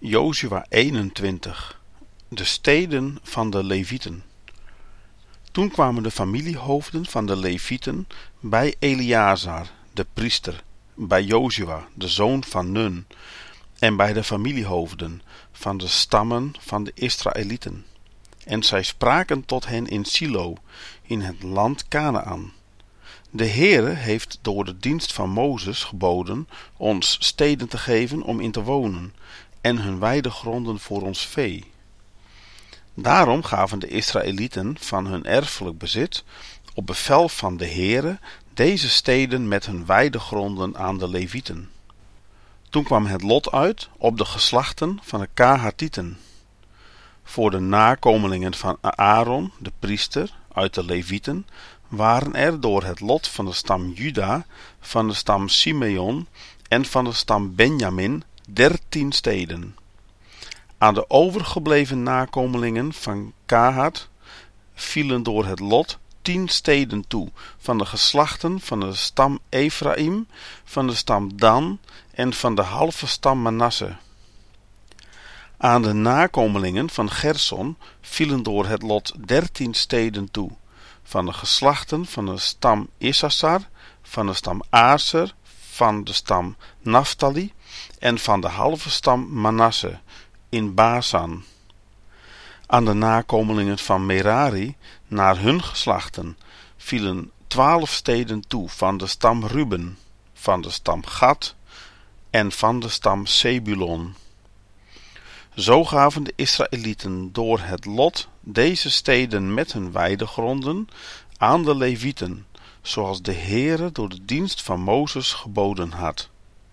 Jozua 21. De steden van de Levieten. Toen kwamen de familiehoofden van de Levieten bij Eleazar, de priester, bij Jozua, de zoon van Nun, en bij de familiehoofden van de stammen van de Israëlieten. En zij spraken tot hen in Silo, in het land Kanaän. De Heere heeft door de dienst van Mozes geboden ons steden te geven om in te wonen, en hun weidegronden voor ons vee. Daarom gaven de Israëlieten van hun erfelijk bezit, op bevel van de Heere, deze steden met hun weidegronden aan de Levieten. Toen kwam het lot uit op de geslachten van de Kahatieten. Voor de nakomelingen van Aaron, de priester, uit de Levieten, waren er door het lot van de stam Juda, van de stam Simeon en van de stam Benjamin 13 steden. Aan de overgebleven nakomelingen van Kahat vielen door het lot 10 steden toe, van de geslachten van de stam Ephraim, van de stam Dan en van de halve stam Manasse. Aan de nakomelingen van Gerson vielen door het lot 13 steden toe, van de geslachten van de stam Issachar, van de stam Aser, van de stam Naphtali en van de halve stam Manasse in Basan. Aan de nakomelingen van Merari, naar hun geslachten, vielen 12 steden toe, van de stam Ruben, van de stam Gad en van de stam Zebulon. Zo gaven de Israëlieten door het lot deze steden met hun weidegronden aan de Levieten, zoals de Heere door de dienst van Mozes geboden had.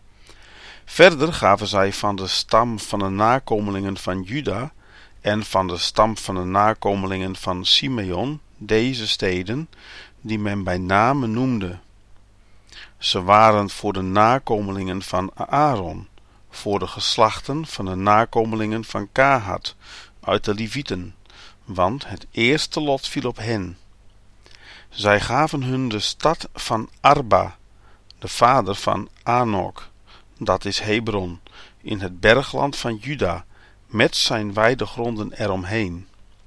Verder gaven zij van de stam van de nakomelingen van Juda en van de stam van de nakomelingen van Simeon deze steden, die men bij name noemde. Ze waren voor de nakomelingen van Aaron, voor de geslachten van de nakomelingen van Kahat uit de Levieten, want het eerste lot viel op hen. Zij gaven hun de stad van Arba, de vader van Anok, dat is Hebron, in het bergland van Juda, met zijn weidegronden eromheen.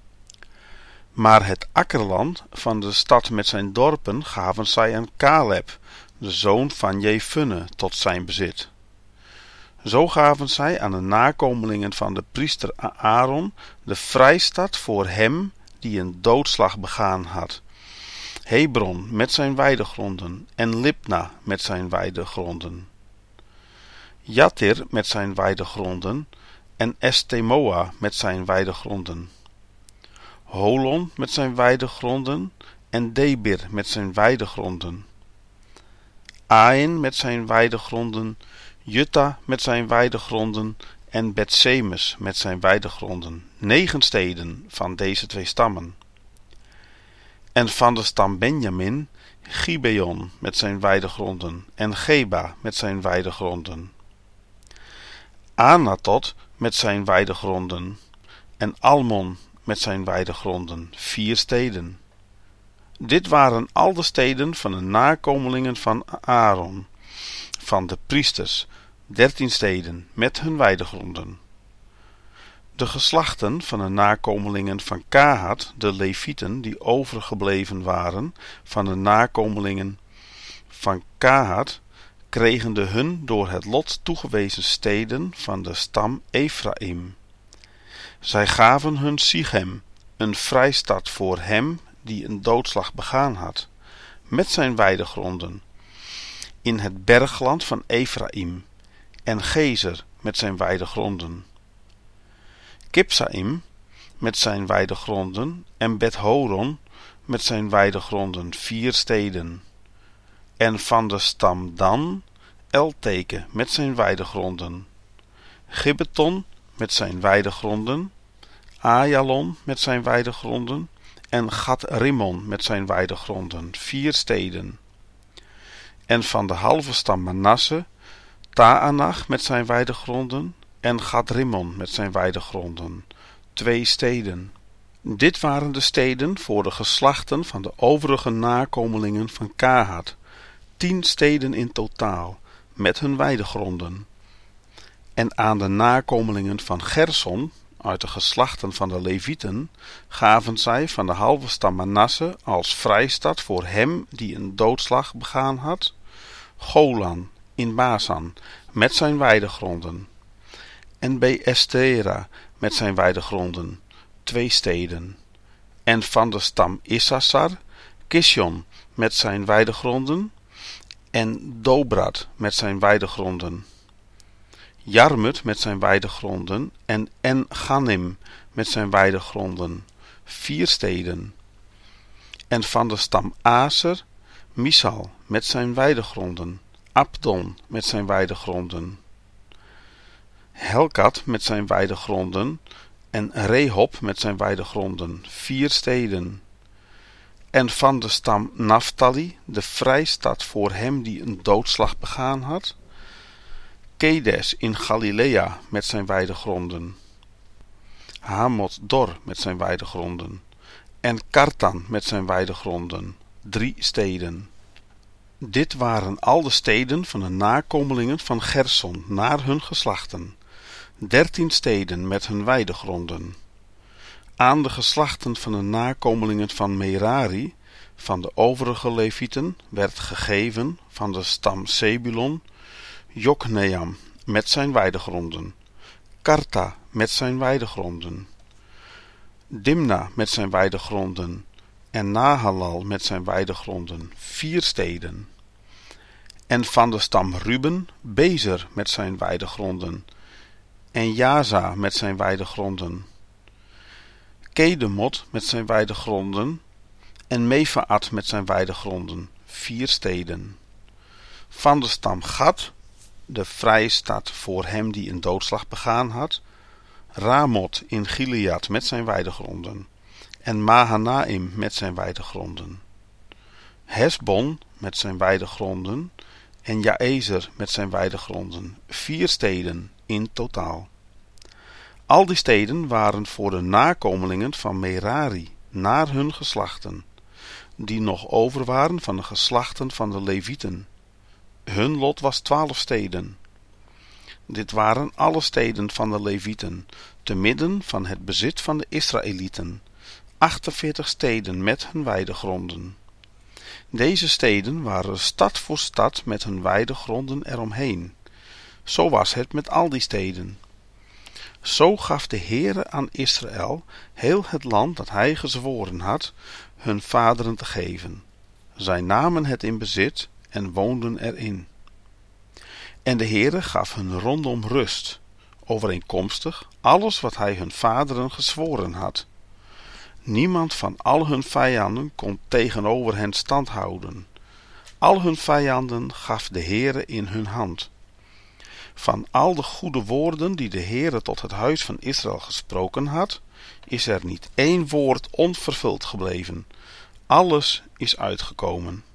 Maar het akkerland van de stad met zijn dorpen gaven zij aan Caleb, de zoon van Jefunne, tot zijn bezit. Zo gaven zij aan de nakomelingen van de priester Aaron de vrijstad voor hem die een doodslag begaan had, Hebron met zijn weidegronden en Libna met zijn weidegronden, Jatir met zijn weidegronden en Estemoa met zijn weidegronden, Holon met zijn weidegronden en Debir met zijn weidegronden, Ain met zijn weidegronden, Jutta met zijn weidegronden en Betsemes met zijn weidegronden, 9 steden van deze 2 stammen. En van de stam Benjamin, Gibeon met zijn weidegronden en Geba met zijn weidegronden, Anatot met zijn weidegronden en Almon met zijn weidegronden, 4 steden. Dit waren al de steden van de nakomelingen van Aaron, van de priesters, 13 steden met hun weidegronden. De geslachten van de nakomelingen van Kahat, de Levieten die overgebleven waren van de nakomelingen van Kahat, kregen de hun door het lot toegewezen steden van de stam Ephraim. Zij gaven hun Sichem, een vrijstad voor hem die een doodslag begaan had, met zijn weidegronden, in het bergland van Ephraim, en Gezer met zijn weidegronden, Kipsaim met zijn weidegronden en Bet-horon met zijn weidegronden, 4 steden. En van de stam Dan, Elteke met zijn weidegronden, Gibbeton met zijn weidegronden, Ajalon met zijn weidegronden en Gat-Rimmon met zijn weidegronden, 4 steden. En van de halve stam Manasse, Taanach met zijn weidegronden en Gat-Rimmon met zijn weidegronden, 2 steden. Dit waren de steden voor de geslachten van de overige nakomelingen van Kahat, 10 steden in totaal, met hun weidegronden. En aan de nakomelingen van Gerson, uit de geslachten van de Levieten, gaven zij van de halve stam Manasse als vrijstad voor hem die een doodslag begaan had, Golan in Basan met zijn weidegronden, en Beestera met zijn weidegronden, 2 steden. En van de stam Issachar, Kishon met zijn weidegronden, en Dobrad met zijn weidegronden, Jarmut met zijn weidegronden en En-Ganim met zijn weidegronden, 4 steden. En van de stam Aser, Misal met zijn weidegronden, Abdon met zijn weidegronden, Helkat met zijn weidegronden en Rehob met zijn weidegronden, 4 steden. En van de stam Naphtali, de vrijstad voor hem die een doodslag begaan had, Kedes in Galilea met zijn weidegronden, Hamot Dor met zijn weidegronden en Kartan met zijn weidegronden, 3 steden. Dit waren al de steden van de nakomelingen van Gerson naar hun geslachten, 13 steden met hun weidegronden. Aan de geslachten van de nakomelingen van Merari, van de overige Levieten, werd gegeven van de stam Zebulon, Jokneam met zijn weidegronden, Karta met zijn weidegronden, Dimna met zijn weidegronden en Nahalal met zijn weidegronden, 4 steden. En van de stam Ruben, Bezer met zijn weidegronden en Jaza met zijn weidegronden, Kedemot met zijn weidegronden en Mefaat met zijn weidegronden, 4 steden. Van de stam Gad, de vrije stad voor hem die een doodslag begaan had, Ramot in Gilead met zijn weidegronden en Mahanaim met zijn weidegronden, Hesbon met zijn weidegronden en Jaezer met zijn weidegronden, 4 steden in totaal. Al die steden waren voor de nakomelingen van Merari naar hun geslachten, die nog over waren van de geslachten van de Levieten. Hun lot was 12 steden. Dit waren alle steden van de Levieten, te midden van het bezit van de Israëlieten, 48 steden met hun weidegronden. Deze steden waren stad voor stad met hun weidegronden eromheen. Zo was het met al die steden. Zo gaf de Heere aan Israël heel het land dat hij gezworen had, hun vaderen te geven. Zij namen het in bezit en woonden erin. En de Heere gaf hun rondom rust, overeenkomstig alles wat hij hun vaderen gezworen had. Niemand van al hun vijanden kon tegenover hen stand houden. Al hun vijanden gaf de Heere in hun hand. Van al de goede woorden die de Heere tot het huis van Israël gesproken had, is er niet 1 woord onvervuld gebleven. Alles is uitgekomen.